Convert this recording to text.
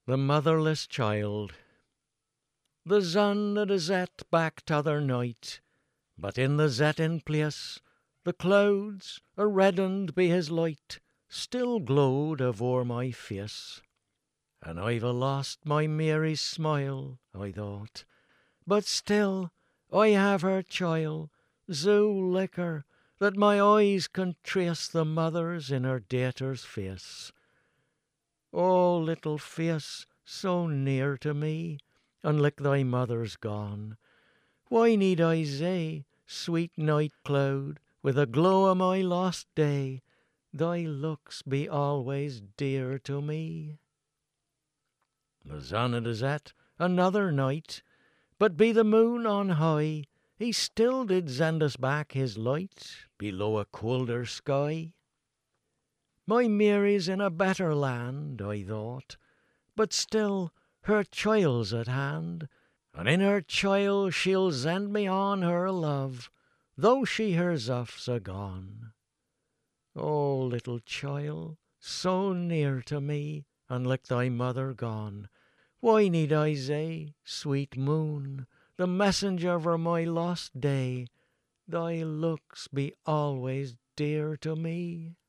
The motherless child. The sun at a zet back t'other night, but in the zetting place the clouds, a reddened by his light, still glowed avore my face. And I've a lost my Mary's smile, I thought, but still I have her child, so like her that my eyes can trace the mother's in her daughter's face. Oh, little face, so near to me, and like thy mother's gone, why need I say, sweet night cloud, with a glow o' my lost day, thy looks be always dear to me? The sun it is at another night, but be the moon on high, he still did send us back his light below a colder sky. My Mary's in a better land, I thought, but still her child's at hand, and in her child she'll send me on her love, though she herself's a gone. Oh, little child, so near to me, and like thy mother gone, why need I say, sweet moon, the messenger for my lost day, thy looks be always dear to me?